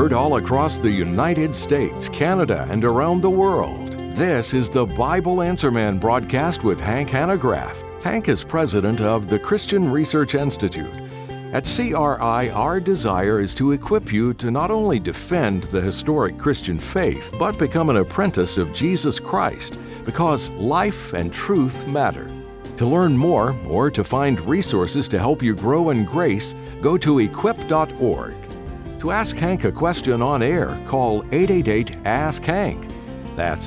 heard all across the United States, Canada, and around the world. This is the Bible Answer Man broadcast with Hank Hanegraaff. Hank is president of the Christian Research Institute. At CRI, our desire is to equip you to not only defend the historic Christian faith, but become an apprentice of Jesus Christ, because life and truth matter. To learn more or to find resources to help you grow in grace, go to equip.org. To ask Hank a question on air, call 888-ASK-HANK. That's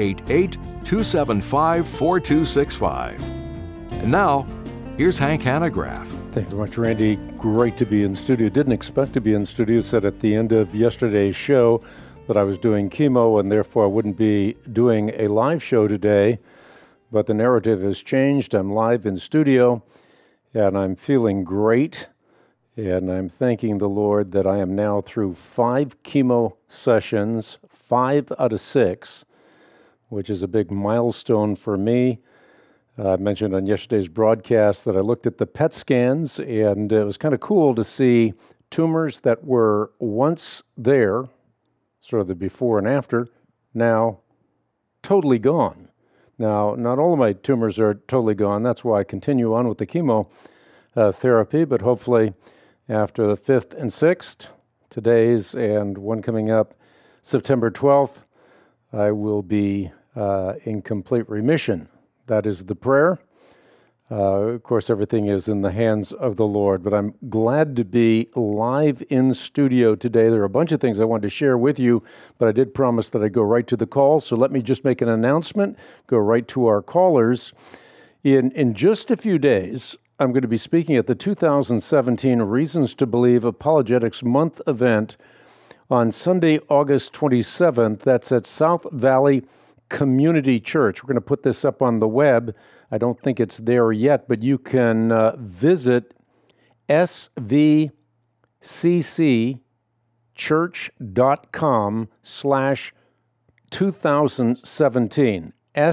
888-275-4265. And now, here's Hank Hanegraaff. Thank you very much, Randy. Great to be in studio. Didn't expect to be in studio. Said at the end of yesterday's show that I was doing chemo and therefore I wouldn't be doing a live show today. But the narrative has changed. I'm live in studio and I'm feeling great. And I'm thanking the Lord that I am now through 5 chemo sessions, 5 out of 6, which is a big milestone for me. I mentioned on yesterday's broadcast that I looked at the PET scans, and it was kind of cool to see tumors that were once there, sort of the before and after, now totally gone. Now, not all of my tumors are totally gone. That's why I continue on with the chemo therapy, but hopefully after the 5th and 6th, today's and one coming up September 12th, I will be in complete remission. That is the prayer. Of course, everything is in the hands of the Lord, but I'm glad to be live in studio today. There are a bunch of things I wanted to share with you, but I did promise that I'd go right to the call, so let me just make an announcement, go right to our callers. In just a few days, I'm going to be speaking at the 2017 Reasons to Believe Apologetics Month event on Sunday, August 27th. That's at South Valley Community Church. We're going to put this up on the web. I don't think it's there yet, but you can visit svccchurch.com/2017.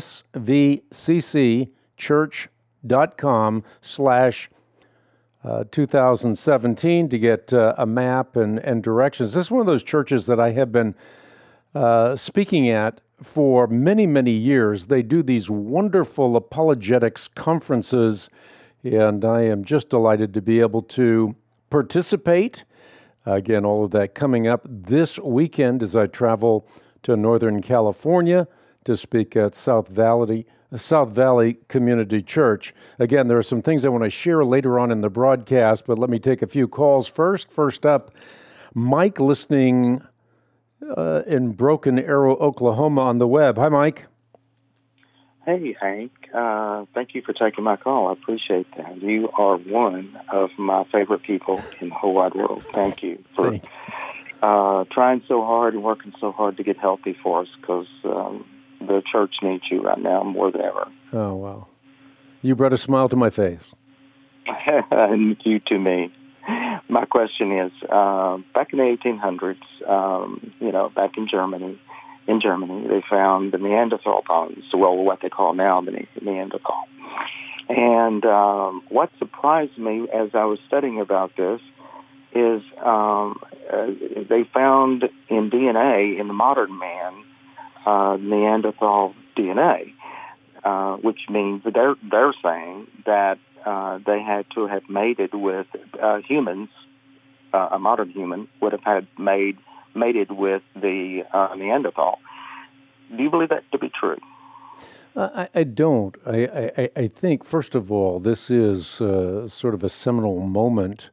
svccchurch.com/2017 to get a map and directions. This is one of those churches that I have been speaking at for many, many years. They do these wonderful apologetics conferences, and I am just delighted to be able to participate. Again, all of that coming up this weekend as I travel to Northern California to speak at South Valley Community Church. Again, there are some things I want to share later on in the broadcast, but let me take a few calls first. First up, Mike listening in Broken Arrow, Oklahoma on the web. Hi, Mike. Hey, Hank. Thank you for taking my call. I appreciate that. You are one of my favorite people in the whole wide world. Thank you for trying so hard and working so hard to get healthy for us, because the church needs you right now more than ever. Oh, wow. You brought a smile to my face. And you to me. My question is, back in the 1800s, back in Germany, they found the Neanderthal bones, well, what they call now the Neanderthal. And what surprised me as I was studying about this is they found in DNA, in the modern man, Neanderthal DNA, which means that they're saying that they had to have mated with humans. A modern human would have had mated with the Neanderthal. Do you believe that to be true? I don't. I think, first of all, this is sort of a seminal moment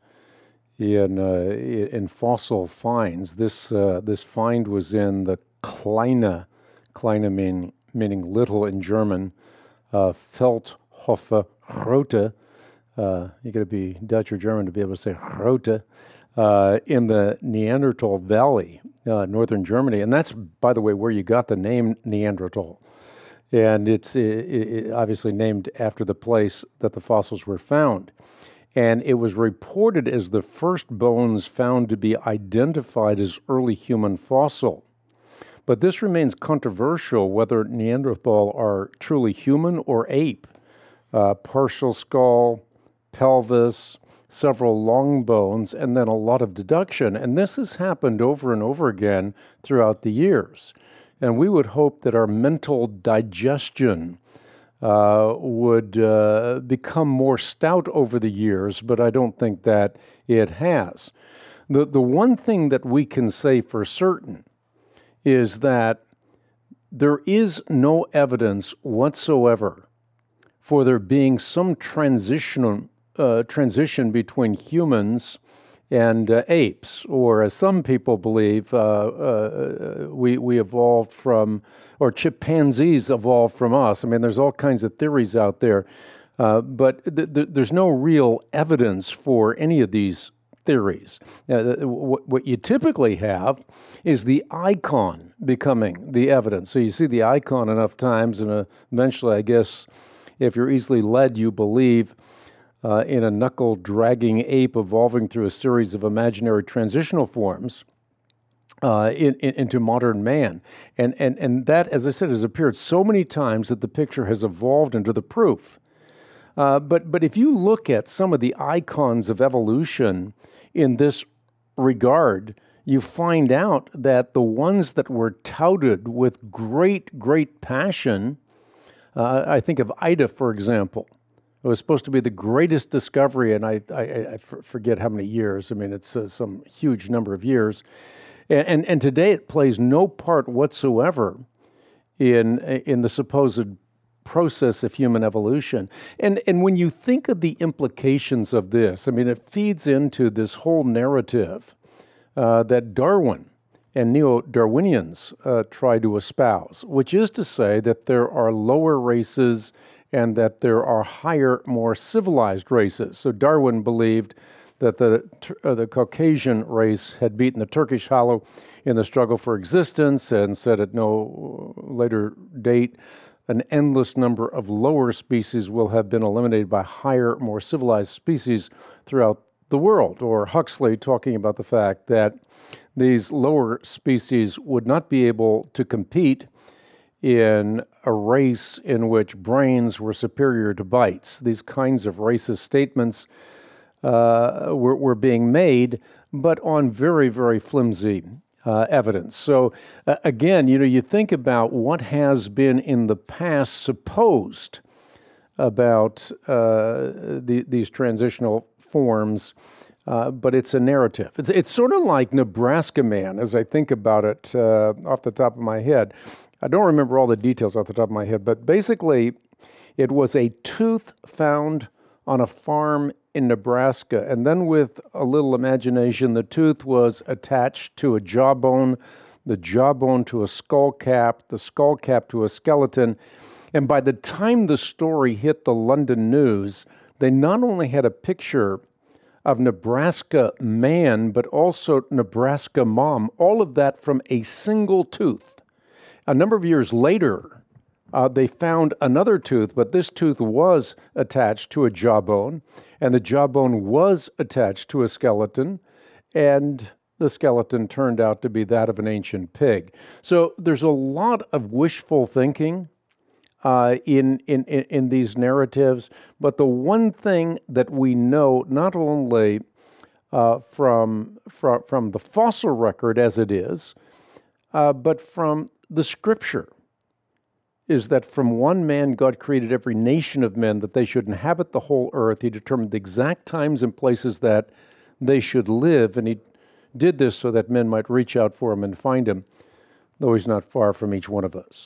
in fossil finds. This find was in the Kleine meaning little in German, Feldhofer Grotte. You got to be Dutch or German to be able to say Grotte, in the Neanderthal Valley, northern Germany. And that's, by the way, where you got the name Neanderthal. And it's obviously named after the place that the fossils were found. And it was reported as the first bones found to be identified as early human fossil. But this remains controversial whether Neanderthal are truly human or ape. Partial skull, pelvis, several long bones, and then a lot of deduction. And this has happened over and over again throughout the years. And we would hope that our mental digestion would become more stout over the years, but I don't think that it has. The one thing that we can say for certain is that there is no evidence whatsoever for there being some transition between humans and apes, or as some people believe, we evolved from, or chimpanzees evolved from us. I mean, there's all kinds of theories out there, but there's no real evidence for any of these theories. What you typically have is the icon becoming the evidence. So you see the icon enough times, and eventually, I guess, if you're easily led, you believe in a knuckle-dragging ape evolving through a series of imaginary transitional forms into modern man. And that, as I said, has appeared so many times that the picture has evolved into the proof. But if you look at some of the icons of evolution in this regard, you find out that the ones that were touted with great passion, I think of Ida, for example. It was supposed to be the greatest discovery, and I forget how many years. I mean, it's some huge number of years. And today it plays no part whatsoever in the supposed process of human evolution. And when you think of the implications of this, I mean, it feeds into this whole narrative that Darwin and neo-Darwinians try to espouse, which is to say that there are lower races and that there are higher, more civilized races. So Darwin believed that the Caucasian race had beaten the Turkish Hollow in the struggle for existence, and said at no later date an endless number of lower species will have been eliminated by higher, more civilized species throughout the world. Or Huxley talking about the fact that these lower species would not be able to compete in a race in which brains were superior to bites. These kinds of racist statements were being made, but on very flimsy evidence. So again, you think about what has been in the past supposed about these transitional forms, but it's a narrative. It's sort of like Nebraska Man, as I think about it off the top of my head. I don't remember all the details off the top of my head, but basically it was a tooth found on a farm in Nebraska, and then with a little imagination, the tooth was attached to a jawbone, the jawbone to a skull cap, the skull cap to a skeleton, and by the time the story hit the London News, they not only had a picture of Nebraska Man, but also Nebraska Mom, all of that from a single tooth. A number of years later, they found another tooth, but this tooth was attached to a jawbone, and the jawbone was attached to a skeleton, and the skeleton turned out to be that of an ancient pig. So there's a lot of wishful thinking in these narratives, but the one thing that we know, not only from the fossil record as it is, but from the Scripture, is that from one man God created every nation of men, that they should inhabit the whole earth. He determined the exact times and places that they should live, and he did this so that men might reach out for him and find him, though he's not far from each one of us.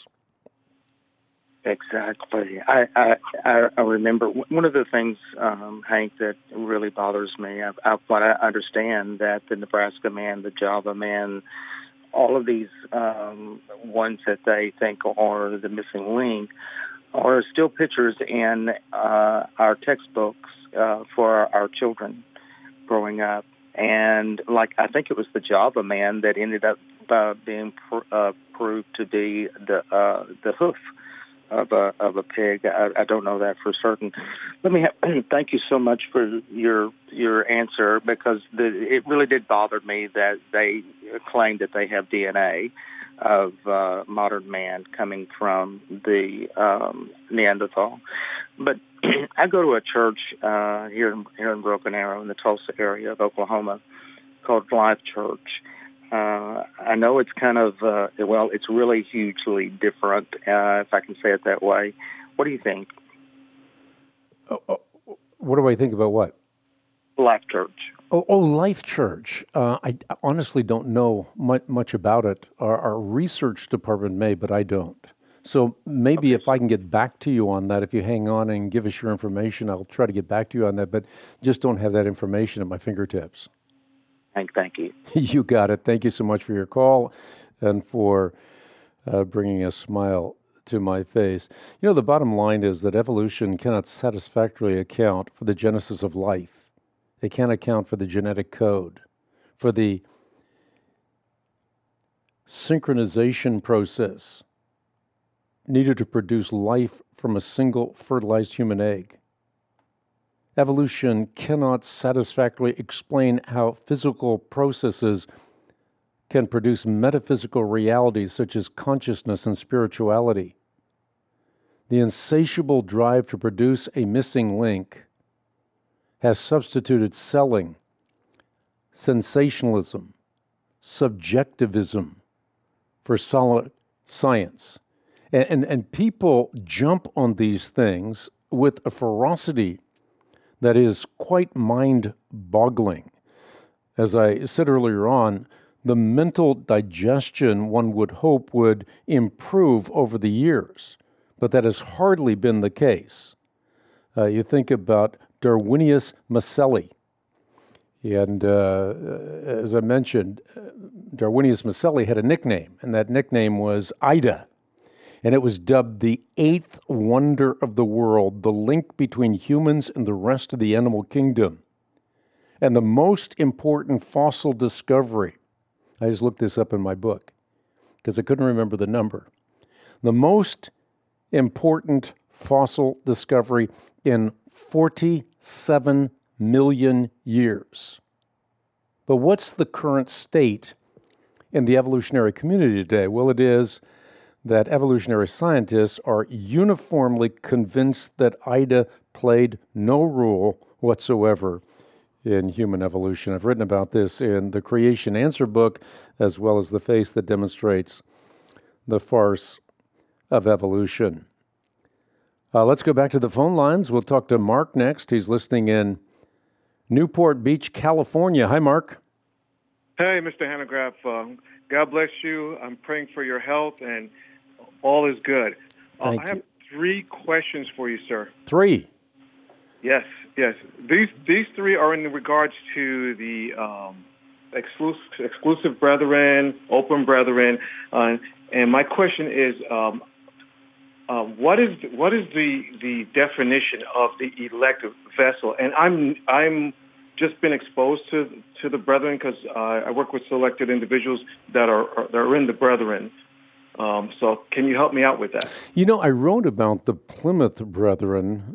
Exactly. I remember one of the things, Hank, that really bothers me. What I understand that the Nebraska Man, the Java Man, all of these ones that they think are the missing link are still pictures in our textbooks for our children growing up. And like, I think it was the Java Man that ended up being proved to be the hoof of a pig. I don't know that for certain. Thank you so much for your answer, because it really did bother me that they claimed that they have DNA of modern man coming from the Neanderthal. But I go to a church here in Broken Arrow in the Tulsa area of Oklahoma called Life Church. I know it's kind of, it's really hugely different, if I can say it that way. What do you think? What do I think about what? Life Church. Oh, Life Church. I honestly don't know much about it. Our research department may, but I don't. So maybe if I can get back to you on that, if you hang on and give us your information, I'll try to get back to you on that, but just don't have that information at my fingertips. Thank you. You got it. Thank you so much for your call and for bringing a smile to my face. You know, the bottom line is that evolution cannot satisfactorily account for the genesis of life. It can't account for the genetic code, for the synchronization process needed to produce life from a single fertilized human egg. Evolution cannot satisfactorily explain how physical processes can produce metaphysical realities such as consciousness and spirituality. The insatiable drive to produce a missing link has substituted selling, sensationalism, subjectivism for solid science. And people jump on these things with a ferocity that is quite mind-boggling. As I said earlier on, the mental digestion, one would hope, would improve over the years, but that has hardly been the case. You think about Darwinius Maselli, and as I mentioned, Darwinius Maselli had a nickname, and that nickname was Ida. And it was dubbed the eighth wonder of the world, the link between humans and the rest of the animal kingdom. And the most important fossil discovery, I just looked this up in my book because I couldn't remember the number. The most important fossil discovery in 47 million years. But what's the current state in the evolutionary community today? Well, it is that evolutionary scientists are uniformly convinced that Ida played no role whatsoever in human evolution. I've written about this in the Creation Answer book, as well as The Face That Demonstrates the Farce of Evolution. Let's go back to the phone lines. We'll talk to Mark next. He's listening in Newport Beach, California. Hi, Mark. Hey, Mr. Hanegraaff. God bless you. I'm praying for your health, and all is good. I have 3 questions for you, sir. 3? Yes. These 3 are in regards to the exclusive brethren, open brethren, and my question is, what is the definition of the elect vessel? And I'm just been exposed to the brethren because I work with selected individuals that are in the brethren. So can you help me out with that? You know, I wrote about the Plymouth Brethren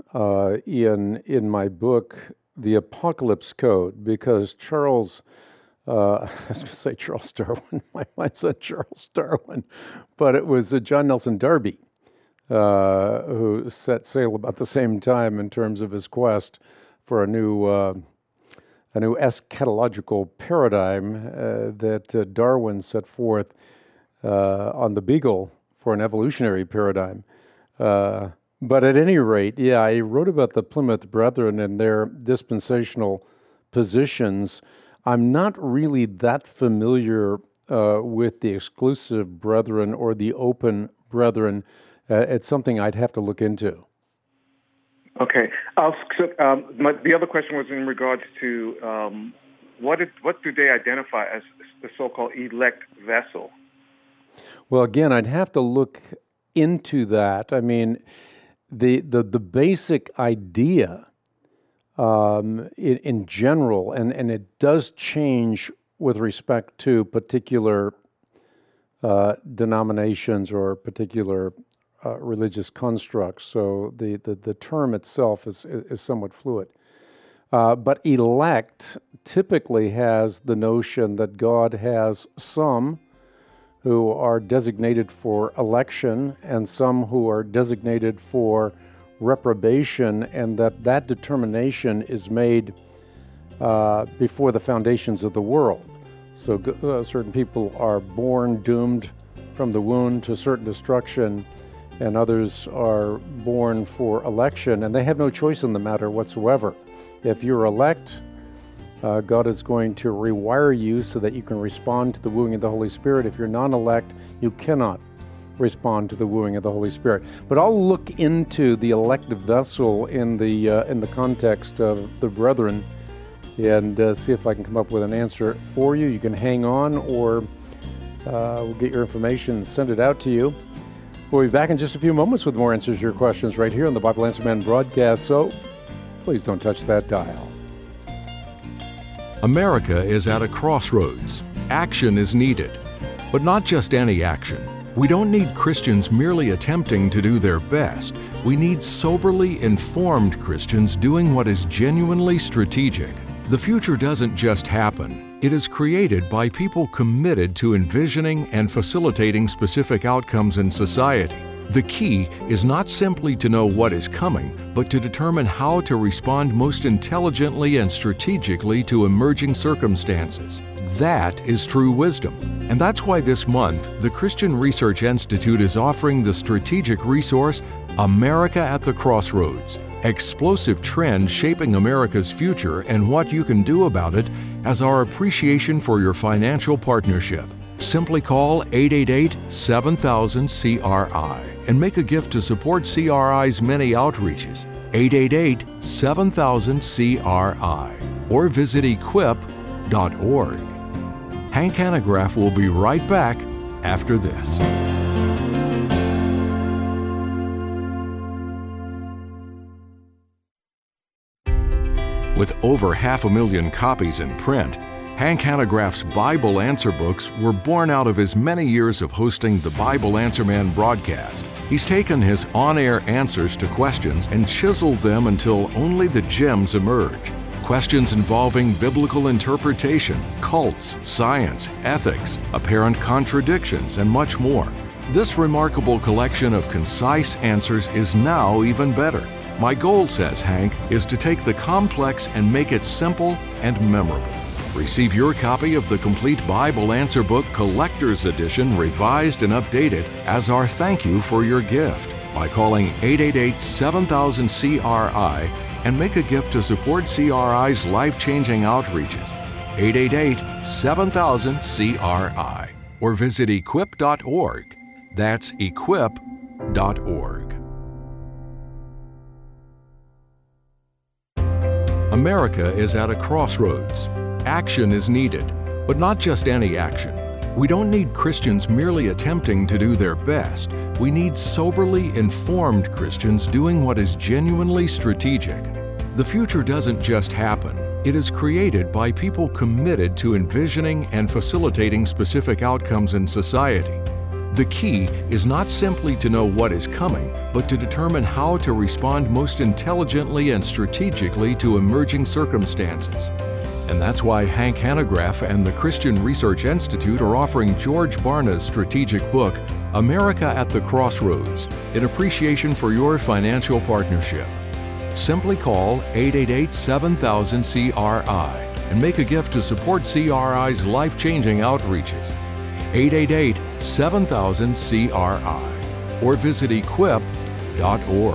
in my book, The Apocalypse Code, because Charles, I was going to say Charles Darwin, my mind said Charles Darwin, but it was John Nelson Darby who set sail about the same time in terms of his quest for a new eschatological paradigm that Darwin set forth on the Beagle for an evolutionary paradigm. But at any rate, I wrote about the Plymouth Brethren and their dispensational positions. I'm not really that familiar with the exclusive brethren or the open brethren. It's something I'd have to look into. Okay. The other question was in regards to what do they identify as the so-called elect vessel? Well, again, I'd have to look into that. I mean, the basic idea in general, and it does change with respect to particular denominations or particular religious constructs. So the term itself is somewhat fluid. But elect typically has the notion that God has some who are designated for election and some who are designated for reprobation, and that determination is made before the foundations of the world. So certain people are born doomed from the womb to certain destruction, and others are born for election, and they have no choice in the matter whatsoever. If you're elect, God is going to rewire you so that you can respond to the wooing of the Holy Spirit. If you're non-elect, you cannot respond to the wooing of the Holy Spirit. But I'll look into the elected vessel in the context of the brethren and see if I can come up with an answer for you. You can hang on, or we'll get your information and send it out to you. We'll be back in just a few moments with more answers to your questions right here on the Bible Answer Man broadcast, so please don't touch that dial. America is at a crossroads. Action is needed, but not just any action. We don't need Christians merely attempting to do their best. We need soberly informed Christians doing what is genuinely strategic. The future doesn't just happen. It is created by people committed to envisioning and facilitating specific outcomes in society. The key is not simply to know what is coming, but to determine how to respond most intelligently and strategically to emerging circumstances. That is true wisdom. And that's why this month, the Christian Research Institute is offering the strategic resource, America at the Crossroads, Explosive Trends Shaping America's Future and What You Can Do About It, as our appreciation for your financial partnership. Simply call 888-7000-CRI and make a gift to support CRI's many outreaches. 888-7000-CRI, or visit equip.org. Hank Hanegraaff will be right back after this. With over 500,000 copies in print, Hank Hanegraaff's Bible Answer books were born out of his many years of hosting the Bible Answer Man broadcast. He's taken his on-air answers to questions and chiseled them until only the gems emerge. Questions involving biblical interpretation, cults, science, ethics, apparent contradictions, and much more. This remarkable collection of concise answers is now even better. My goal, says Hank, is to take the complex and make it simple and memorable. Receive your copy of the complete Bible Answer Book Collector's Edition, revised and updated, as our thank you for your gift by calling 888-7000-CRI and make a gift to support CRI's life-changing outreaches. 888-7000-CRI, or visit equip.org. That's equip.org. America is at a crossroads. Action is needed, but not just any action. We don't need Christians merely attempting to do their best. We need soberly informed Christians doing what is genuinely strategic. The future doesn't just happen. It is created by people committed to envisioning and facilitating specific outcomes in society. The key is not simply to know what is coming, but to determine how to respond most intelligently and strategically to emerging circumstances. And that's why Hank Hanegraaff and the Christian Research Institute are offering George Barna's strategic book, America at the Crossroads, in appreciation for your financial partnership. Simply call 888-7000-CRI and make a gift to support CRI's life-changing outreaches. 888-7000-CRI, or visit equip.org.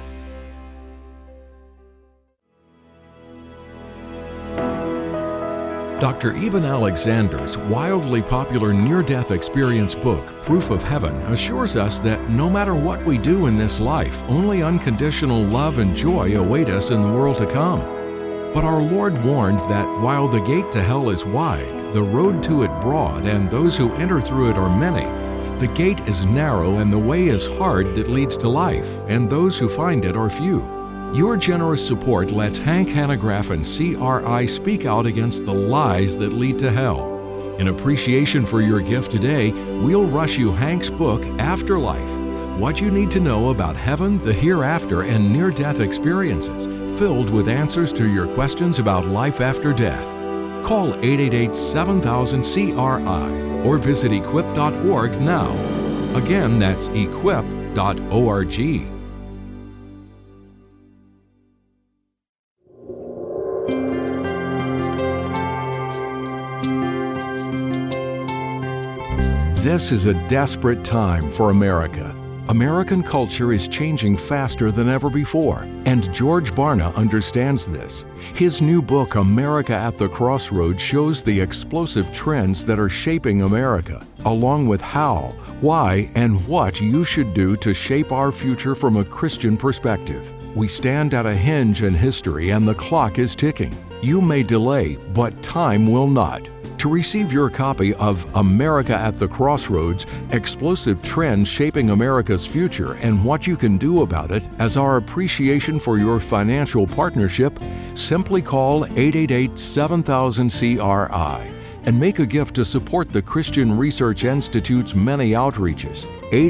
Dr. Eben Alexander's wildly popular near-death experience book, Proof of Heaven, assures us that no matter what we do in this life, only unconditional love and joy await us in the world to come. But our Lord warned that while the gate to hell is wide, the road to it broad, and those who enter through it are many, the gate is narrow and the way is hard that leads to life, and those who find it are few. Your generous support lets Hank Hanegraaff and CRI speak out against the lies that lead to hell. In appreciation for your gift today, we'll rush you Hank's book, Afterlife: What You Need to Know About Heaven, the Hereafter, and Near-Death Experiences, filled with answers to your questions about life after death. Call 888-7000-CRI or visit equip.org now. Again, that's equip.org. This is a desperate time for America. American culture is changing faster than ever before, and George Barna understands this. His new book, America at the Crossroads, shows the explosive trends that are shaping America, along with how, why, and what you should do to shape our future from a Christian perspective. We stand at a hinge in history, and the clock is ticking. You may delay, but time will not. To receive your copy of America at the Crossroads, Explosive Trends Shaping America's Future and What You Can Do About It, as our appreciation for your financial partnership, simply call 888-7000-CRI and make a gift to support the Christian Research Institute's many outreaches,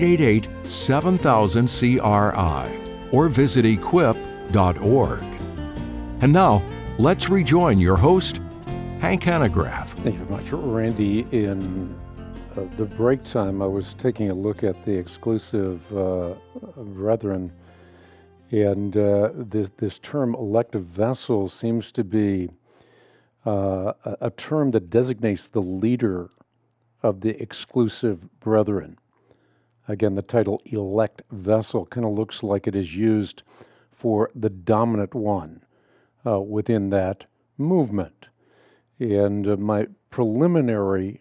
888-7000-CRI, or visit equip.org. And now, let's rejoin your host, Hank Hanegraaff. Thank you very much, Randy. In the break time, I was taking a look at the exclusive brethren, and this term elective vessel seems to be a term that designates the leader of the exclusive brethren. Again, the title elect vessel kind of looks like it is used for the dominant one within that movement. And my preliminary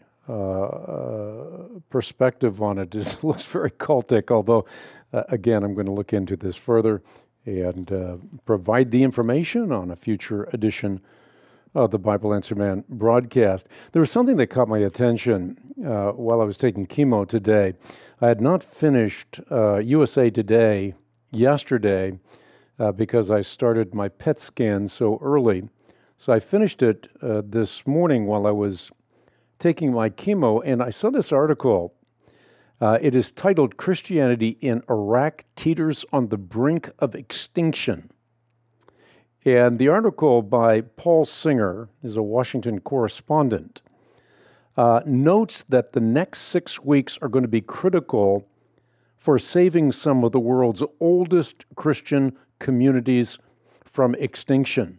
perspective on it looks very cultic, although, again, I'm going to look into this further and provide the information on a future edition of the Bible Answer Man broadcast. There was something that caught my attention while I was taking chemo today. I had not finished USA Today yesterday because I started my PET scan so early. So I finished it this morning while I was taking my chemo, and I saw this article. It is titled, "Christianity in Iraq Teeters on the Brink of Extinction." And the article by Paul Singer, is a Washington correspondent, notes that the next 6 weeks are going to be critical for saving some of the world's oldest Christian communities from extinction.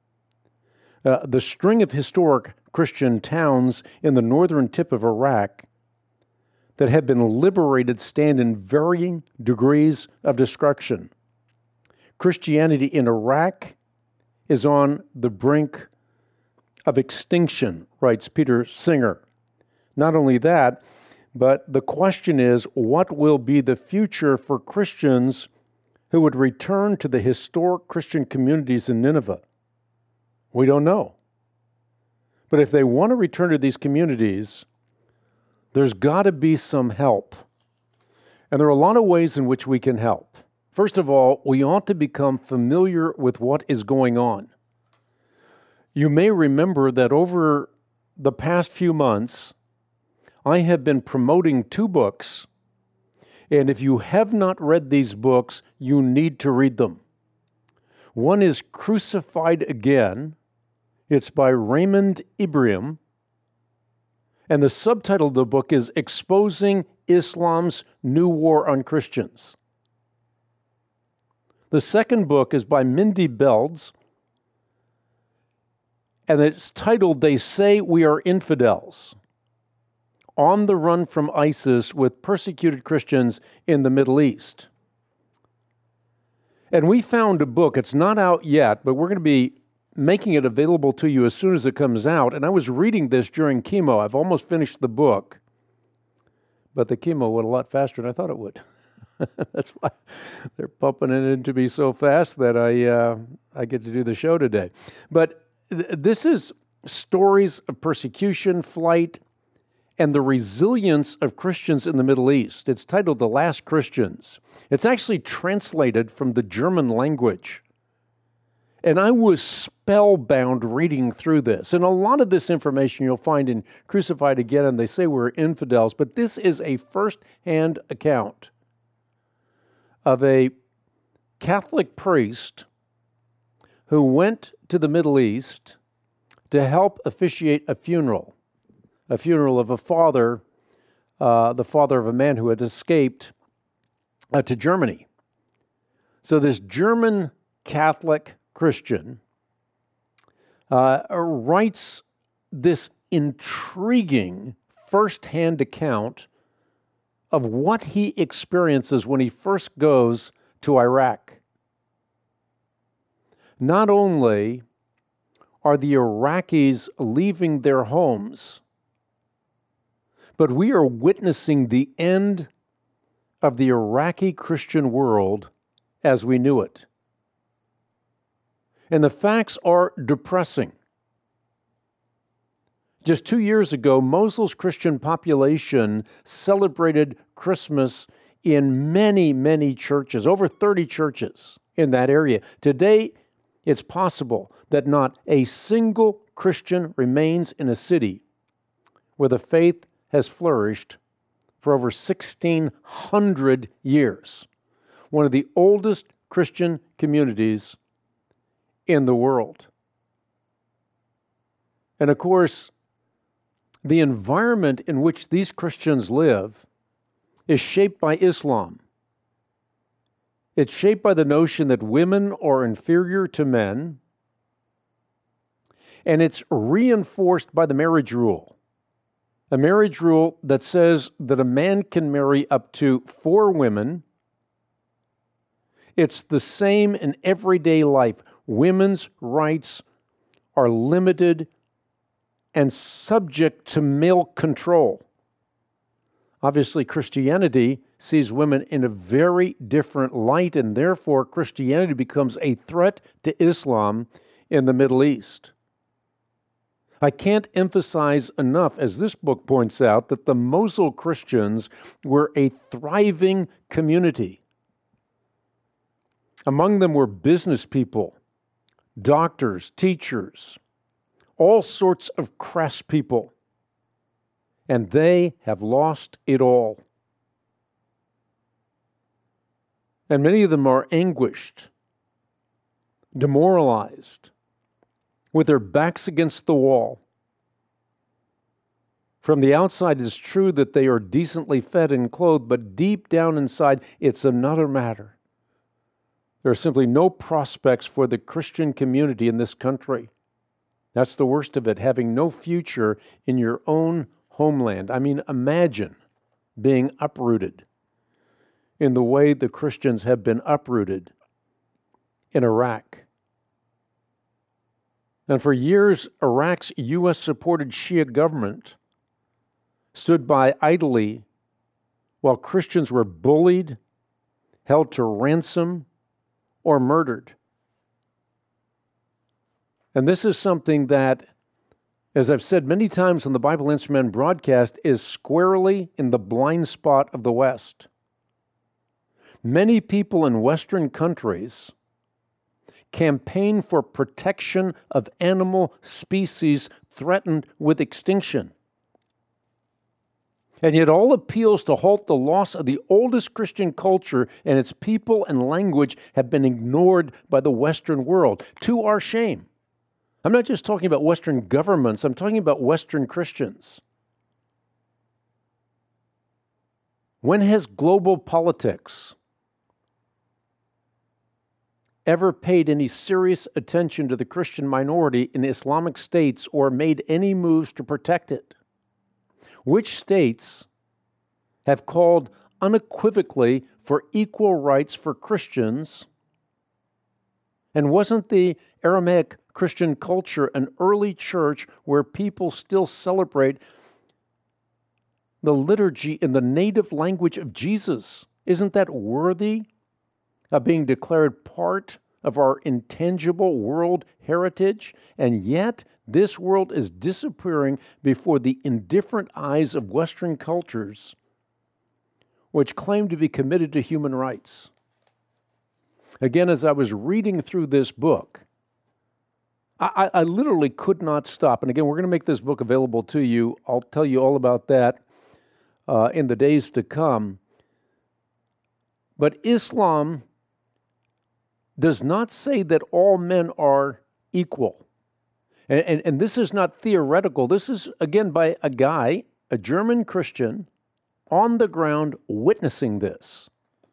The string of historic Christian towns in the northern tip of Iraq that have been liberated stand in varying degrees of destruction. Christianity in Iraq is on the brink of extinction, writes Peter Singer. Not only that, but the question is, what will be the future for Christians who would return to the historic Christian communities in Nineveh? We don't know. But if they want to return to these communities, there's got to be some help. And there are a lot of ways in which we can help. First of all, we ought to become familiar with what is going on. You may remember that over the past few months, I have been promoting 2 books. And if you have not read these books, you need to read them. One is Crucified Again. It's by Raymond Ibrahim, and the subtitle of the book is Exposing Islam's New War on Christians. The second book is by Mindy Belz, and it's titled They Say We Are Infidels, On the Run from ISIS with Persecuted Christians in the Middle East. And we found a book, it's not out yet, but we're going to be making it available to you as soon as it comes out. And I was reading this during chemo. I've almost finished the book, but the chemo went a lot faster than I thought it would. That's why they're pumping it into me so fast that I get to do the show today. But this is stories of persecution, flight, and the resilience of Christians in the Middle East. It's titled The Last Christians. It's actually translated from the German language. And I was spellbound reading through this. And a lot of this information you'll find in Crucified Again, and they say we're infidels, but this is a first-hand account of a Catholic priest who went to the Middle East to help officiate a funeral of a father, the father of a man who had escaped to Germany. So this German Catholic Christian writes this intriguing first-hand account of what he experiences when he first goes to Iraq. Not only are the Iraqis leaving their homes, but we are witnessing the end of the Iraqi Christian world as we knew it. And the facts are depressing. Just 2 years ago, Mosul's Christian population celebrated Christmas in many, many churches, over 30 churches in that area. Today, it's possible that not a single Christian remains in a city where the faith has flourished for over 1,600 years. One of the oldest Christian communities in the world. And of course, the environment in which these Christians live is shaped by Islam. It's shaped by the notion that women are inferior to men, and it's reinforced by the marriage rule. A marriage rule that says that a man can marry up to 4 women. It's the same in everyday life. Women's rights are limited and subject to male control. Obviously, Christianity sees women in a very different light, and therefore Christianity becomes a threat to Islam in the Middle East. I can't emphasize enough, as this book points out, that the Mosul Christians were a thriving community. Among them were business people, doctors, teachers, all sorts of crass people, and they have lost it all. And many of them are anguished, demoralized, with their backs against the wall. From the outside, it's true that they are decently fed and clothed, but deep down inside, it's another matter. There are simply no prospects for the Christian community in this country. That's the worst of it, having no future in your own homeland. I mean, imagine being uprooted in the way the Christians have been uprooted in Iraq. And for years, Iraq's U.S.-supported Shia government stood by idly while Christians were bullied, held to ransom, or murdered. And this is something that, as I've said many times on the Bible Answer Man broadcast, is squarely in the blind spot of the West. Many people in Western countries campaign for protection of animal species threatened with extinction. And yet all appeals to halt the loss of the oldest Christian culture and its people and language have been ignored by the Western world, to our shame. I'm not just talking about Western governments, I'm talking about Western Christians. When has global politics ever paid any serious attention to the Christian minority in Islamic states or made any moves to protect it? Which states have called unequivocally for equal rights for Christians? And wasn't the Aramaic Christian culture an early church where people still celebrate the liturgy in the native language of Jesus? Isn't that worthy of being declared part of our intangible world heritage? And yet, this world is disappearing before the indifferent eyes of Western cultures, which claim to be committed to human rights. Again, as I was reading through this book, I literally could not stop. And again, we're going to make this book available to you. I'll tell you all about that in the days to come. But Islam does not say that all men are equal. And this is not theoretical. This is, again, by a guy, a German Christian, on the ground witnessing this.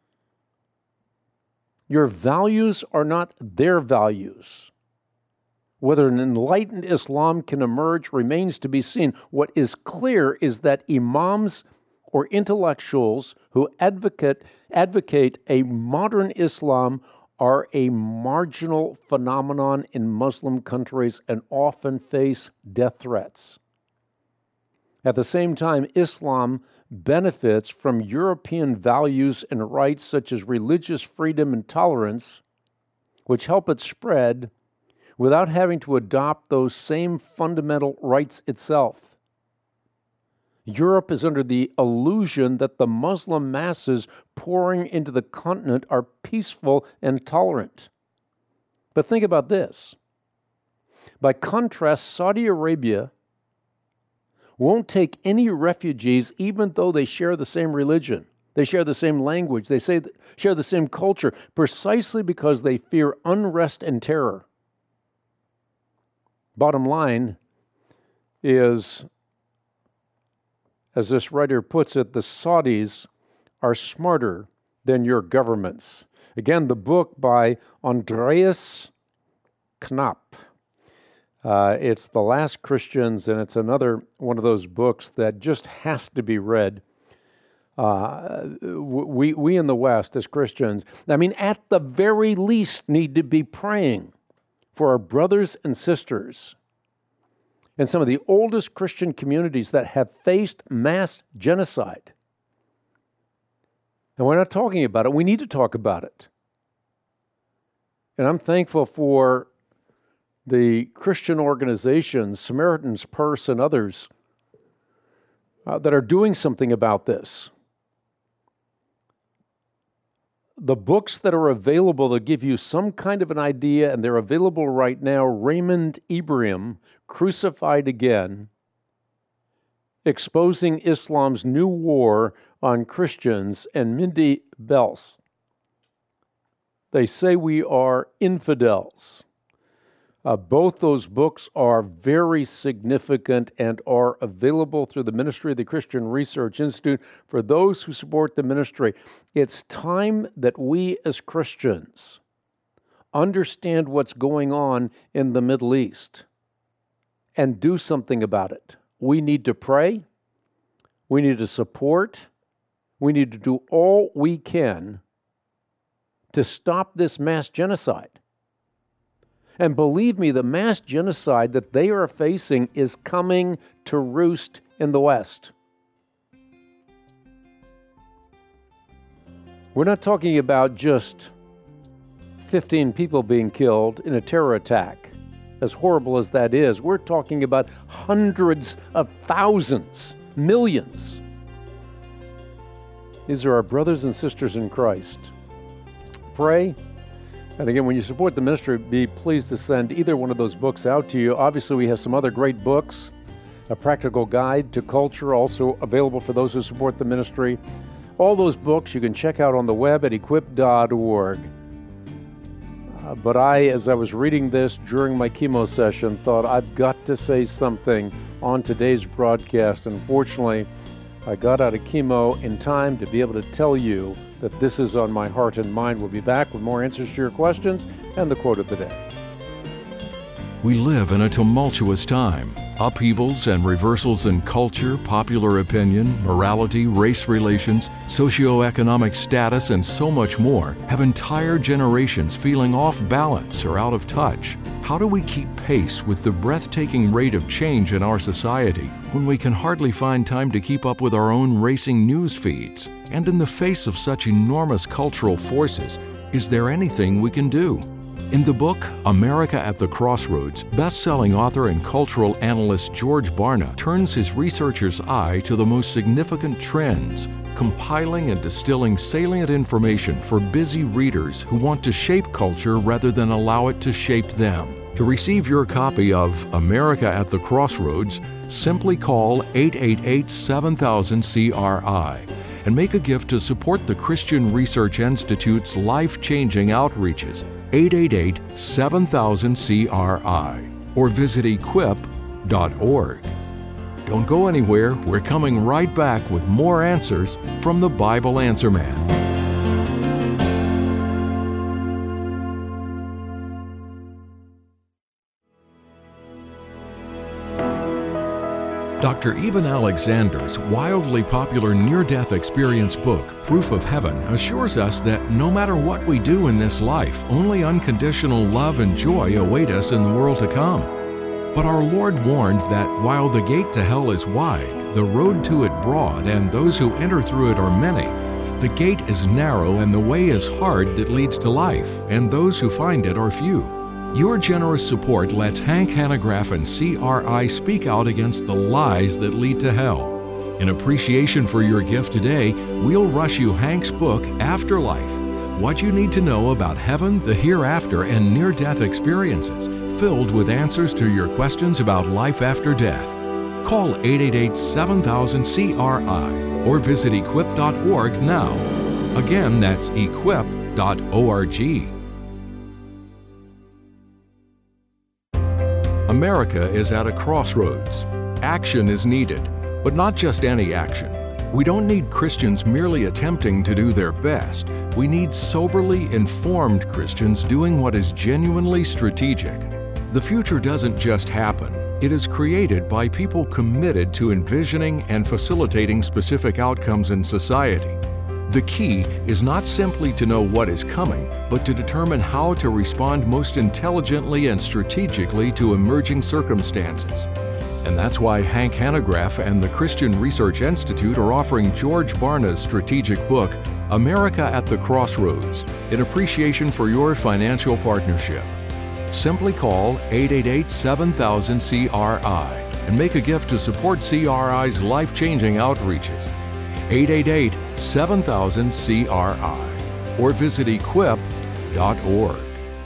Your values are not their values. Whether an enlightened Islam can emerge remains to be seen. What is clear is that imams or intellectuals who advocate a modern Islam are a marginal phenomenon in Muslim countries and often face death threats. At the same time, Islam benefits from European values and rights such as religious freedom and tolerance, which help it spread without having to adopt those same fundamental rights itself. Europe is under the illusion that the Muslim masses pouring into the continent are peaceful and tolerant. But think about this. By contrast, Saudi Arabia won't take any refugees even though they share the same religion. They share the same language. They share the same culture, precisely because they fear unrest and terror. Bottom line is, as this writer puts it, the Saudis are smarter than your governments. Again, the book by Andreas Knapp. It's The Last Christians, and it's another one of those books that just has to be read. We in the West, as Christians, at the very least, need to be praying for our brothers and sisters in some of the oldest Christian communities that have faced mass genocide. And we're not talking about it. We need to talk about it. And I'm thankful for the Christian organizations, Samaritan's Purse and others, that are doing something about this. The books that are available that give you some kind of an idea, and they're available right now, Raymond Ibrahim, Crucified Again, Exposing Islam's New War on Christians, and Mindy Bels. They Say We Are Infidels. Both those books are very significant and are available through the Ministry of the Christian Research Institute for those who support the ministry. It's time that we as Christians understand what's going on in the Middle East and do something about it. We need to pray. We need to support. We need to do all we can to stop this mass genocide. And believe me, the mass genocide that they are facing is coming to roost in the West. We're not talking about just 15 people being killed in a terror attack, as horrible as that is. We're talking about hundreds of thousands, millions. These are our brothers and sisters in Christ. Pray. And again, when you support the ministry, be pleased to send either one of those books out to you. Obviously, we have some other great books. A Practical Guide to Culture, also available for those who support the ministry. All those books you can check out on the web at equip.org. But as I was reading this during my chemo session, thought I've got to say something on today's broadcast. Unfortunately, I got out of chemo in time to be able to tell you that this is on my heart and mind. We'll be back with more answers to your questions and the quote of the day. We live in a tumultuous time. Upheavals and reversals in culture, popular opinion, morality, race relations, socioeconomic status, and so much more have entire generations feeling off balance or out of touch. How do we keep pace with the breathtaking rate of change in our society when we can hardly find time to keep up with our own racing news feeds? And in the face of such enormous cultural forces, is there anything we can do? In the book, America at the Crossroads, best-selling author and cultural analyst George Barna turns his researcher's eye to the most significant trends, compiling and distilling salient information for busy readers who want to shape culture rather than allow it to shape them. To receive your copy of America at the Crossroads, simply call 888-7000-CRI and make a gift to support the Christian Research Institute's life-changing outreaches. 888-7000-CRI or visit equip.org. Don't go anywhere. We're coming right back with more answers from the Bible Answer Man. Dr. Eben Alexander's wildly popular near-death experience book, Proof of Heaven, assures us that no matter what we do in this life, only unconditional love and joy await us in the world to come. But our Lord warned that while the gate to hell is wide, the road to it broad, and those who enter through it are many, the gate is narrow and the way is hard that leads to life, and those who find it are few. Your generous support lets Hank Hanegraaff and CRI speak out against the lies that lead to hell. In appreciation for your gift today, we'll rush you Hank's book, Afterlife: What You Need to Know About Heaven, the Hereafter, and Near-Death Experiences, filled with answers to your questions about life after death. Call 888-7000-CRI or visit equip.org now. Again, that's equip.org. America is at a crossroads. Action is needed, but not just any action. We don't need Christians merely attempting to do their best. We need soberly informed Christians doing what is genuinely strategic. The future doesn't just happen. It is created by people committed to envisioning and facilitating specific outcomes in society. The key is not simply to know what is coming, but to determine how to respond most intelligently and strategically to emerging circumstances. And that's why Hank Hanegraaff and the Christian Research Institute are offering George Barna's strategic book, America at the Crossroads, in appreciation for your financial partnership. Simply call 888-7000-CRI and make a gift to support CRI's life-changing outreaches. 888-7000-CRI or visit equip.org.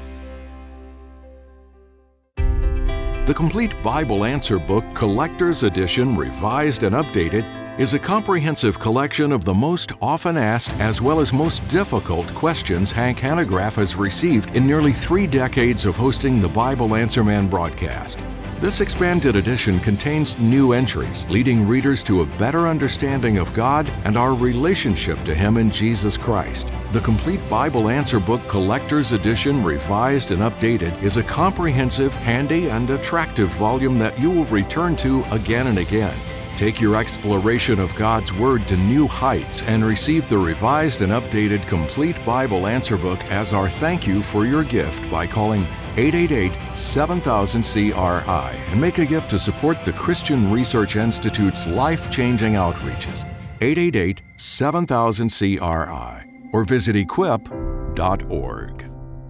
The Complete Bible Answer Book Collector's Edition, Revised and Updated, is a comprehensive collection of the most often asked as well as most difficult questions Hank Hanegraaff has received in nearly 3 decades of hosting the Bible Answer Man broadcast. This expanded edition contains new entries, leading readers to a better understanding of God and our relationship to Him in Jesus Christ. The Complete Bible Answer Book Collector's Edition, Revised and Updated, is a comprehensive, handy, and attractive volume that you will return to again and again. Take your exploration of God's Word to new heights and receive the revised and updated Complete Bible Answer Book as our thank you for your gift by calling 888-7000-CRI and make a gift to support the Christian Research Institute's life-changing outreaches. 888-7000-CRI or visit equip.org.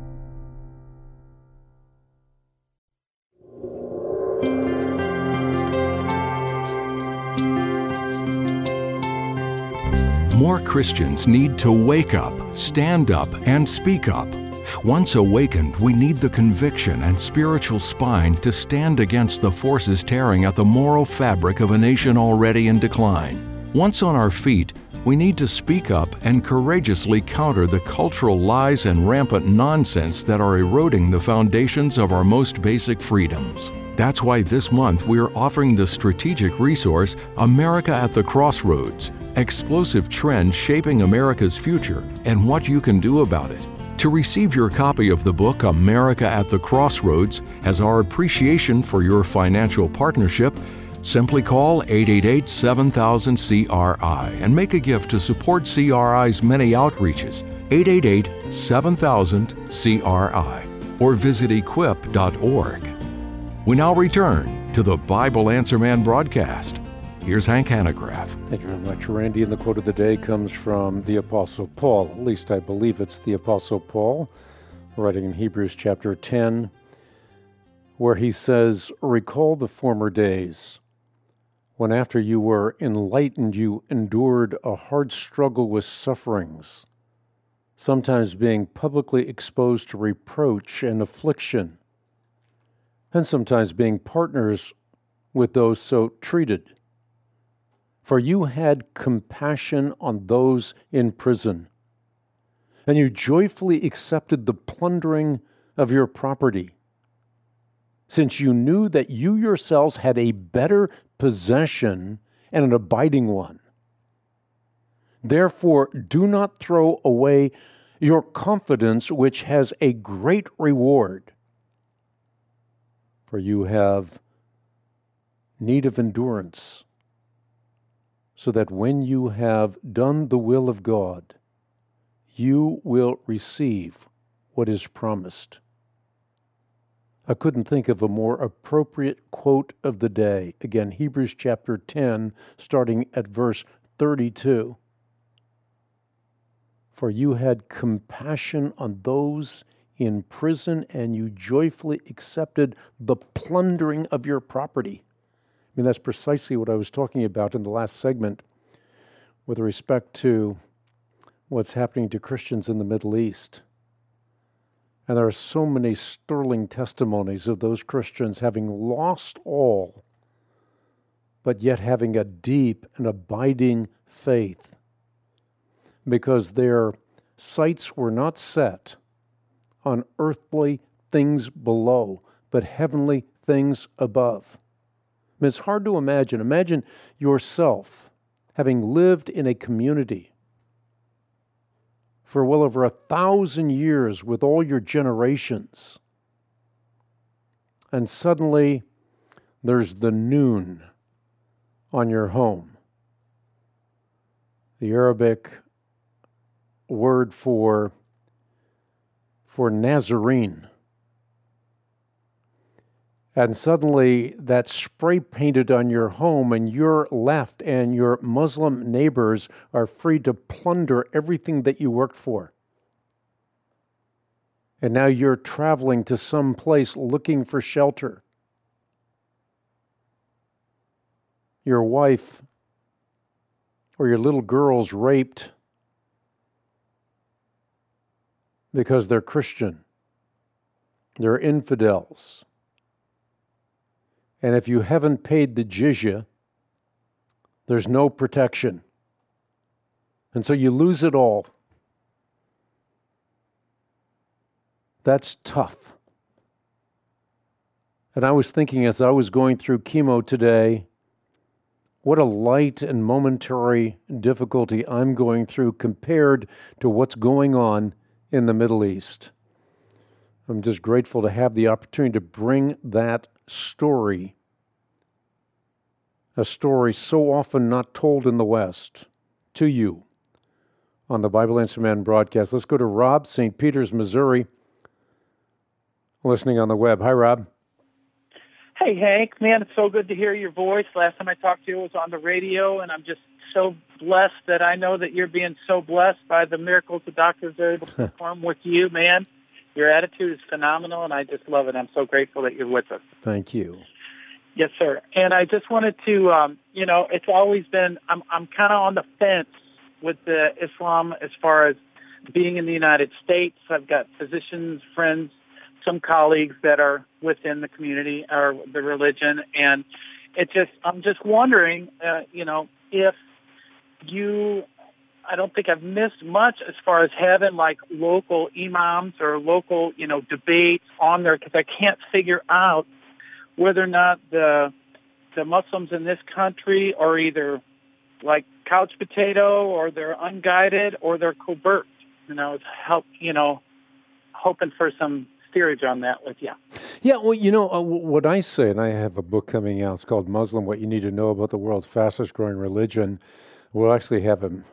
More Christians need to wake up, stand up, and speak up. Once awakened, we need the conviction and spiritual spine to stand against the forces tearing at the moral fabric of a nation already in decline. Once on our feet, we need to speak up and courageously counter the cultural lies and rampant nonsense that are eroding the foundations of our most basic freedoms. That's why this month we're offering the strategic resource, America at the Crossroads, Explosive Trends Shaping America's Future and What You Can Do About It. To receive your copy of the book, America at the Crossroads, as our appreciation for your financial partnership, simply call 888-7000-CRI and make a gift to support CRI's many outreaches, 888-7000-CRI, or visit equip.org. We now return to the Bible Answer Man broadcast. Here's Hank Hanegraaff. Thank you very much, Randy. And the quote of the day comes from the Apostle Paul. At least I believe it's the Apostle Paul, writing in Hebrews chapter 10, where he says, "Recall the former days, when after you were enlightened, you endured a hard struggle with sufferings, sometimes being publicly exposed to reproach and affliction, and sometimes being partners with those so treated. For you had compassion on those in prison, and you joyfully accepted the plundering of your property, since you knew that you yourselves had a better possession and an abiding one. Therefore, do not throw away your confidence, which has a great reward. For you have need of endurance, so that when you have done the will of God, you will receive what is promised. I couldn't think of a more appropriate quote of the day. Again, Hebrews chapter 10, starting at verse 32. For you had compassion on those in prison, and you joyfully accepted the plundering of your property. I mean, that's precisely what I was talking about in the last segment with respect to what's happening to Christians in the Middle East. And there are so many sterling testimonies of those Christians having lost all, but yet having a deep and abiding faith, because their sights were not set on earthly things below, but heavenly things above. I mean, it's hard to imagine. Imagine yourself having lived in a community for well over 1,000 years with all your generations, and suddenly there's the noon on your home. The Arabic word for Nazarene. And suddenly that's spray painted on your home, and you're left, and your Muslim neighbors are free to plunder everything that you worked for. And now you're traveling to some place looking for shelter. Your wife or your little girl's raped because they're Christian. They're infidels. And if you haven't paid the jizya, there's no protection. And so you lose it all. That's tough. And I was thinking as I was going through chemo today, what a light and momentary difficulty I'm going through compared to what's going on in the Middle East. I'm just grateful to have the opportunity to bring that story, a story so often not told in the West, to you on the Bible Answer Man broadcast. Let's go to Rob, St. Peters, Missouri, listening on the web. Hi, Rob. Hey, Hank. Man, it's so good to hear your voice. Last time I talked to you was on the radio, and I'm just so blessed that I know that you're being so blessed by the miracles the doctors are able to perform with you, man. Your attitude is phenomenal, and I just love it. I'm so grateful that you're with us. Thank you. Yes, sir. And I just wanted to, it's always been, I'm kind of on the fence with the Islam as far as being in the United States. I've got physicians, friends, some colleagues that are within the community or the religion, and I'm just wondering, if I don't think I've missed much as far as having like local imams or local, debates on there, because I can't figure out whether or not the Muslims in this country are either like couch potato, or they're unguided, or they're covert. Hoping for some steerage on that with you. Yeah, well, what I say, and I have a book coming out, it's called Muslim, What You Need to Know About the World's Fastest Growing Religion. We'll actually have him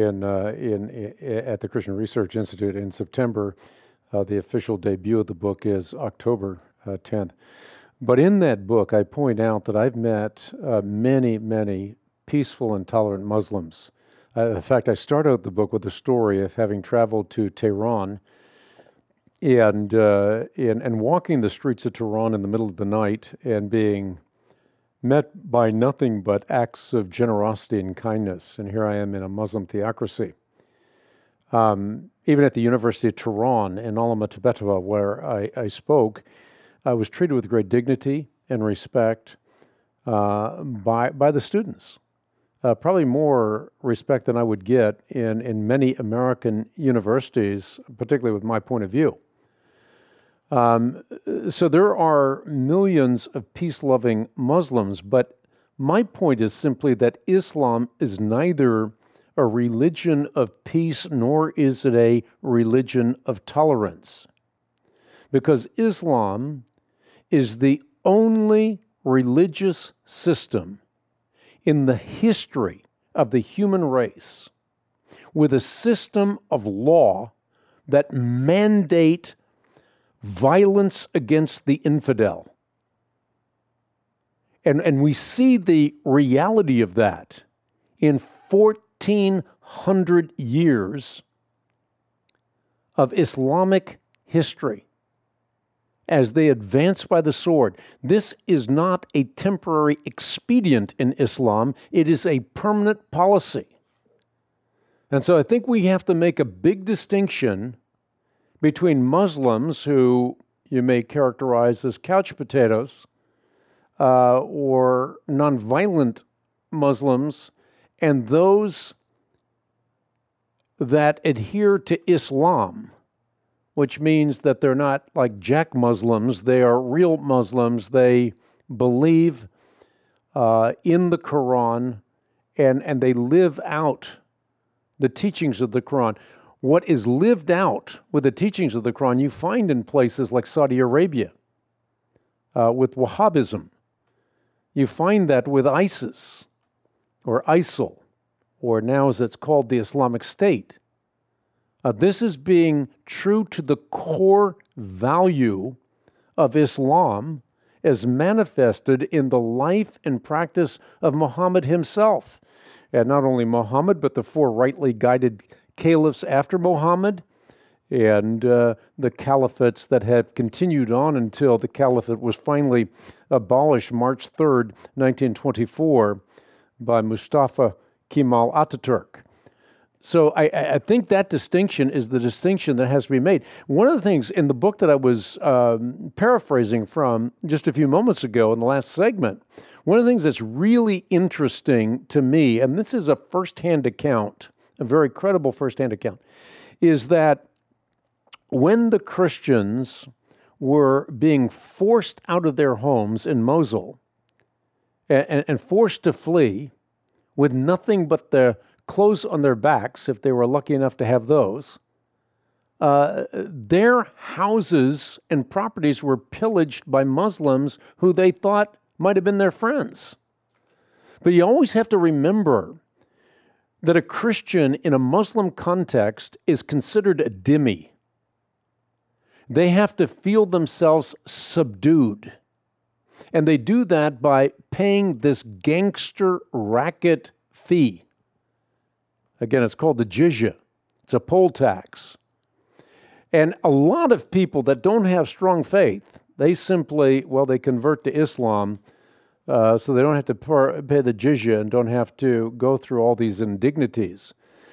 at the Christian Research Institute in September. The official debut of the book is October 10th. But in that book, I point out that I've met many, many peaceful and tolerant Muslims. In fact, I start out the book with a story of having traveled to Tehran and walking the streets of Tehran in the middle of the night and being met by nothing but acts of generosity and kindness. And here I am in a Muslim theocracy. Even at the University of Tehran in Alma-Tibetova, where I spoke, I was treated with great dignity and respect by the students. Probably more respect than I would get in many American universities, particularly with my point of view. So there are millions of peace-loving Muslims, but my point is simply that Islam is neither a religion of peace nor is it a religion of tolerance. Because Islam is the only religious system in the history of the human race with a system of law that mandate violence against the infidel. And we see the reality of that in 1,400 years of Islamic history as they advance by the sword. This is not a temporary expedient in Islam. It is a permanent policy. And so I think we have to make a big distinction between Muslims, who you may characterize as couch potatoes, or nonviolent Muslims, and those that adhere to Islam, which means that they're not like Jack Muslims. They are real Muslims. They believe in the Quran, and they live out the teachings of the Quran. What is lived out with the teachings of the Quran, you find in places like Saudi Arabia with Wahhabism. You find that with ISIS or ISIL, or now as it's called, the Islamic State. This is being true to the core value of Islam as manifested in the life and practice of Muhammad himself. And not only Muhammad, but the four rightly guided caliphs after Muhammad, and the caliphates that have continued on until the caliphate was finally abolished March 3rd, 1924, by Mustafa Kemal Ataturk. So I think that distinction is the distinction that has to be made. One of the things in the book that I was paraphrasing from just a few moments ago in the last segment, one of the things that's really interesting to me, and this is a firsthand account, a very credible firsthand account, is that when the Christians were being forced out of their homes in Mosul and forced to flee with nothing but the clothes on their backs, if they were lucky enough to have those, their houses and properties were pillaged by Muslims who they thought might have been their friends. But you always have to remember that a Christian in a Muslim context is considered a dhimmi. They have to feel themselves subdued. And they do that by paying this gangster racket fee. Again, it's called the jizya. It's a poll tax. And a lot of people that don't have strong faith, they simply, they convert to Islam, so they don't have to pay the jizya and don't have to go through all these indignities.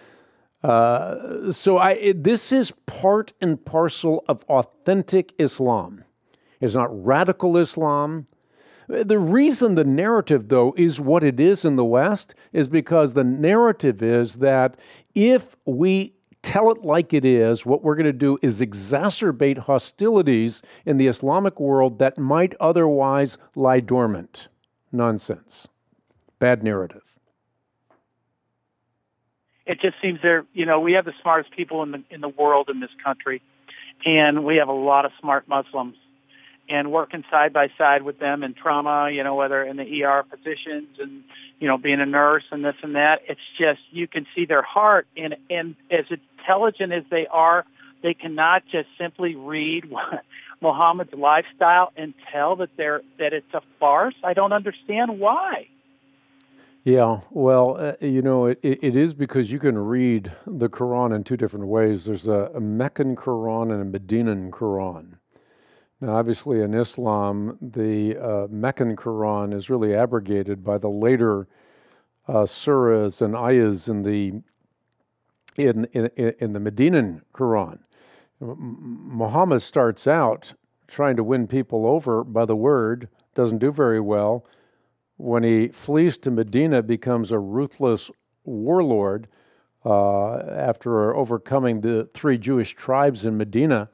This is part and parcel of authentic Islam. It's not radical Islam. The reason the narrative, though, is what it is in the West is because the narrative is that if we tell it like it is, what we're going to do is exacerbate hostilities in the Islamic world that might otherwise lie dormant. Nonsense. Bad narrative. It just seems we have the smartest people in the world in this country, and we have a lot of smart Muslims. And working side by side with them in trauma, whether in the ER positions and, being a nurse and this and that, it's just, you can see their heart. And as intelligent as they are, they cannot just simply read Muhammad's lifestyle and tell that it's a farce. I don't understand why. Yeah, well, it is because you can read the Quran in two different ways. There's a Meccan Quran and a Medinan Quran. Now, obviously, in Islam, the Meccan Quran is really abrogated by the later surahs and ayahs in the Medinan Quran. Muhammad starts out trying to win people over by the word, doesn't do very well. When he flees to Medina, becomes a ruthless warlord after overcoming the 3 Jewish tribes in Medina.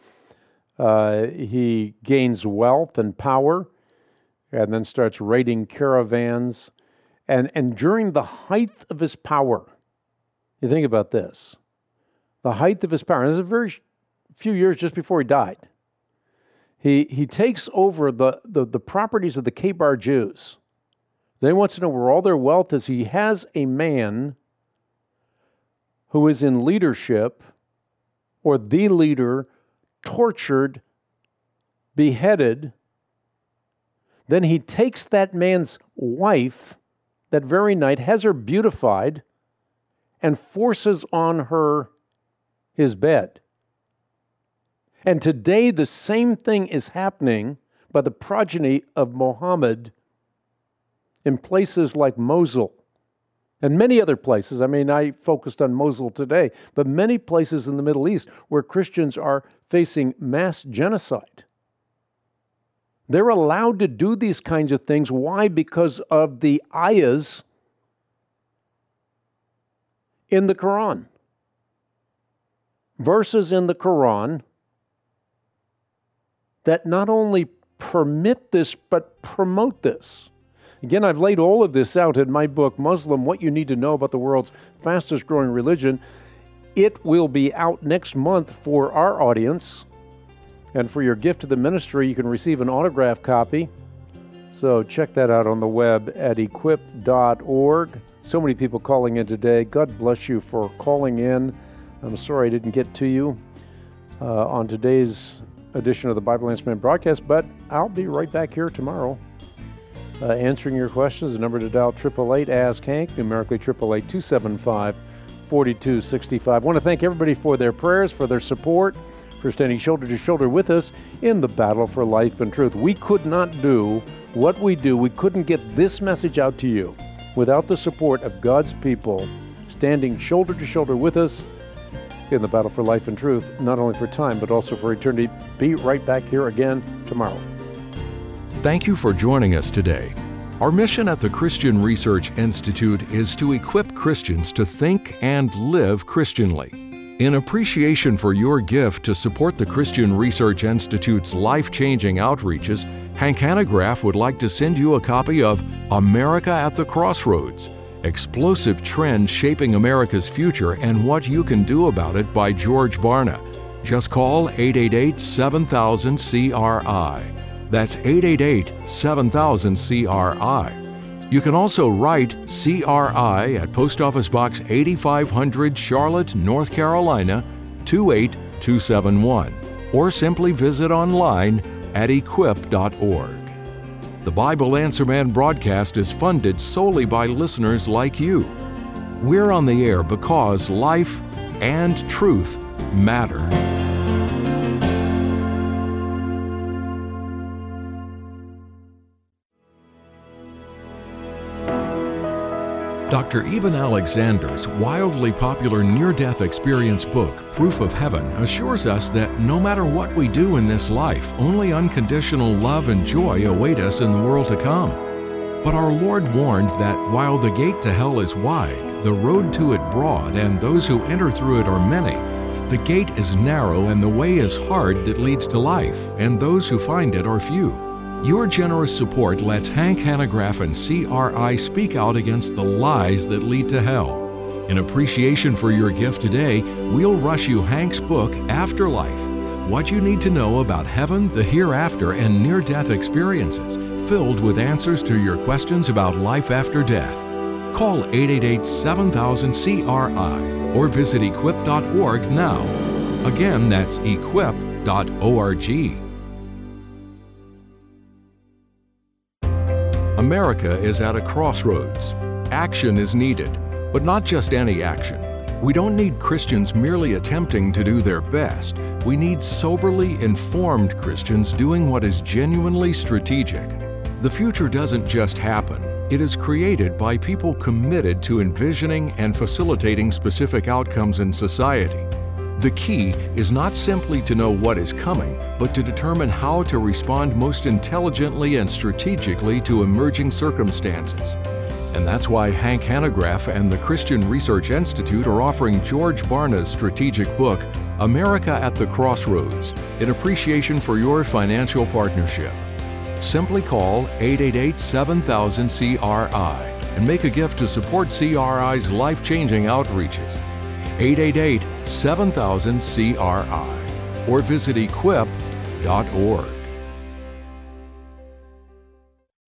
He gains wealth and power and then starts raiding caravans. And during the height of his power, you think about this, the height of his power, and this is a very few years just before he died, He takes over the properties of the Khaybar Jews. Then he wants to know where all their wealth is. He has a man who is in leadership, or the leader, tortured, beheaded. Then he takes that man's wife that very night, has her beautified, and forces on her his bed. And today the same thing is happening by the progeny of Muhammad in places like Mosul and many other places. I mean, I focused on Mosul today, but many places in the Middle East where Christians are facing mass genocide. They're allowed to do these kinds of things. Why? Because of the ayahs in the Quran. Verses in the Quran that not only permit this, but promote this. Again, I've laid all of this out in my book, Muslim, What You Need to Know About the World's Fastest Growing Religion. It will be out next month for our audience. And for your gift to the ministry, you can receive an autographed copy. So check that out on the web at equip.org. So many people calling in today. God bless you for calling in. I'm sorry I didn't get to you on today's edition of the Bible Answer Man broadcast, but I'll be right back here tomorrow answering your questions. The number to dial, 888-ASK-HANK, numerically 888-275-4265. I want to thank everybody for their prayers, for their support, for standing shoulder to shoulder with us in the battle for life and truth. We could not do what we do. We couldn't get this message out to you without the support of God's people standing shoulder to shoulder with us in the battle for life and truth, not only for time, but also for eternity. Be right back here again tomorrow. Thank you for joining us today. Our mission at the Christian Research Institute is to equip Christians to think and live Christianly. In appreciation for your gift to support the Christian Research Institute's life-changing outreaches, Hank Hanegraaff would like to send you a copy of America at the Crossroads, Explosive Trends Shaping America's Future and What You Can Do About It by George Barna. Just call 888-7000-CRI. That's 888-7000-CRI. You can also write CRI at Post Office Box 8500, Charlotte, North Carolina, 28271, or simply visit online at equip.org. The Bible Answer Man broadcast is funded solely by listeners like you. We're on the air because life and truth matter. Dr. Eben Alexander's wildly popular near-death experience book, Proof of Heaven, assures us that no matter what we do in this life, only unconditional love and joy await us in the world to come. But our Lord warned that while the gate to hell is wide, the road to it broad, and those who enter through it are many, the gate is narrow and the way is hard that leads to life, and those who find it are few. Your generous support lets Hank Hanegraaff and CRI speak out against the lies that lead to hell. In appreciation for your gift today, we'll rush you Hank's book, Afterlife, What You Need to Know About Heaven, the Hereafter, and Near-Death Experiences, filled with answers to your questions about life after death. Call 888-7000-CRI or visit equip.org now. Again, that's equip.org. America is at a crossroads. Action is needed, but not just any action. We don't need Christians merely attempting to do their best. We need soberly informed Christians doing what is genuinely strategic. The future doesn't just happen. It is created by people committed to envisioning and facilitating specific outcomes in society. The key is not simply to know what is coming, but to determine how to respond most intelligently and strategically to emerging circumstances. And that's why Hank Hanegraaff and the Christian Research Institute are offering George Barna's strategic book, America at the Crossroads, in appreciation for your financial partnership. Simply call 888-7000-CRI and make a gift to support CRI's life-changing outreaches. 888-7000-CRI or visit equip.org.